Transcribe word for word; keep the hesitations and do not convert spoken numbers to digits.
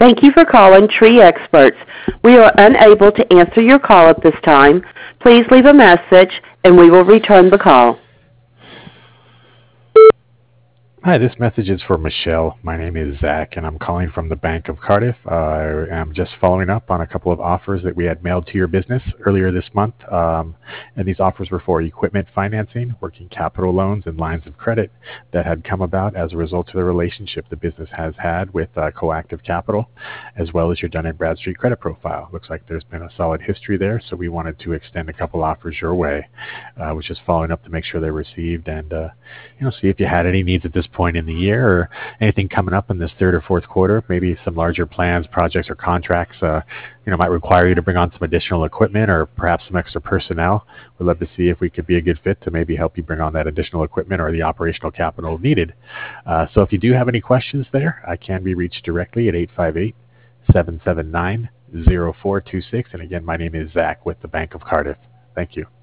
Thank you for calling Tree Experts. We are unable to answer your call at this time. Please leave a message and we will return the call. Hi, this message is for Michelle. My name is Zach, and I'm calling from the Bank of Cardiff. Uh, I am just following up on a couple of offers that we had mailed to your business earlier this month. Um, and these offers were for equipment financing, working capital loans, and lines of credit that had come about as a result of the relationship the business has had with uh, Coactive Capital, as well as your Dun and Bradstreet credit profile. Looks like there's been a solid history there, so we wanted to extend a couple offers your way. I uh, was just following up to make sure they're received and uh, you know, see if you had any needs at this point in the year or anything coming up in this third or fourth quarter, maybe some larger plans, projects, or contracts, uh, you know, might require you to bring on some additional equipment or perhaps some extra personnel. We'd love to see if we could be a good fit to maybe help you bring on that additional equipment or the operational capital needed. Uh, so if you do have any questions there, I can be reached directly at eight five eight, seven seven nine, zero four two six. And again, my name is Zach with the Bank of Cardiff. Thank you.